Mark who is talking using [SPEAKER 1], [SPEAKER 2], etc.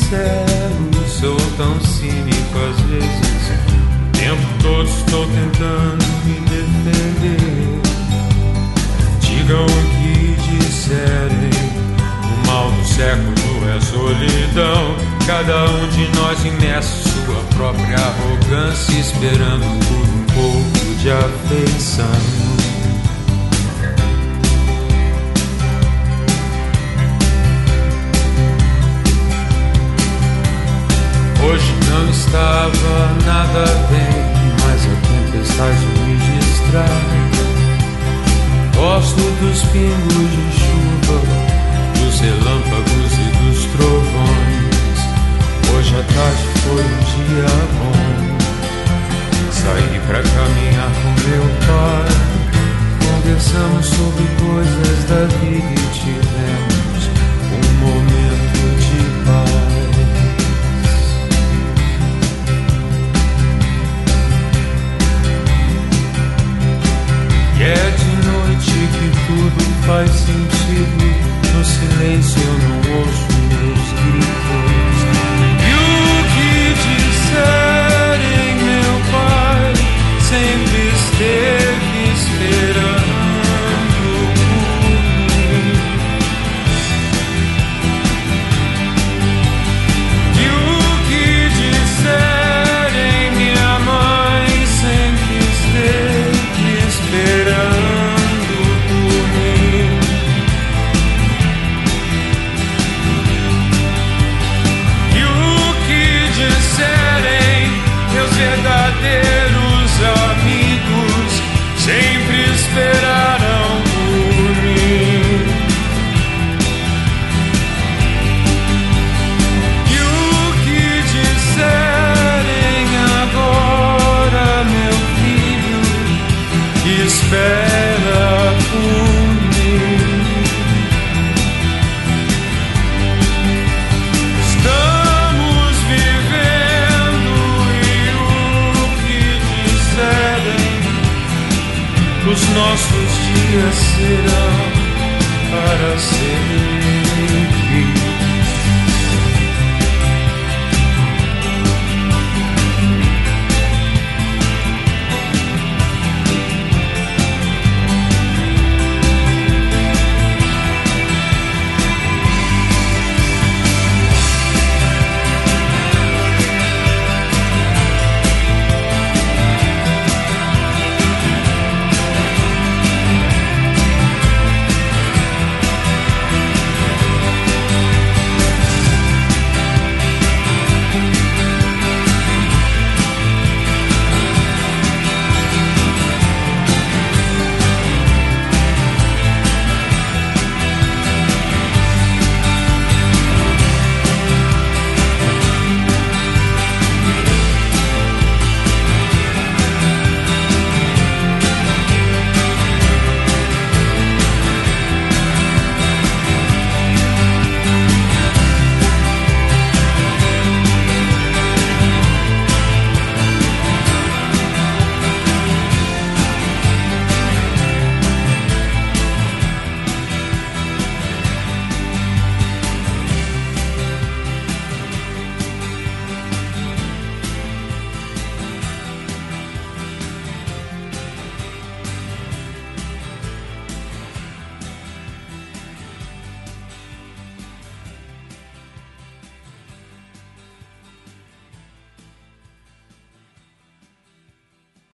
[SPEAKER 1] sincero, sou tão cínico às vezes. O tempo todo estou tentando me defender. Digam o que disserem, o mal do século é solidão. Cada um de nós imerso em sua própria arrogância, esperando por um pouco de afeição. Hoje não estava nada bem, mas a tempestade me distrai. Gosto dos pingos de chuva, dos relâmpagos e dos trovões. Hoje à tarde foi um dia bom. Saí pra caminhar com meu pai. Conversamos sobre coisas da vida e tivemos um momento de paz. E é de noite que tudo faz sentido. No silêncio eu não ouço meus gritos. E o que disserem, meu pai sempre esteve esperando por mim. E o que disserem, minha mãe sempre esteve esperando. Verdadeiros amigos sempre esperaram por mim. E o que disserem agora, meu filho, espera por mim. Estamos vivendo e o que disserem, os nossos dias serão para sempre.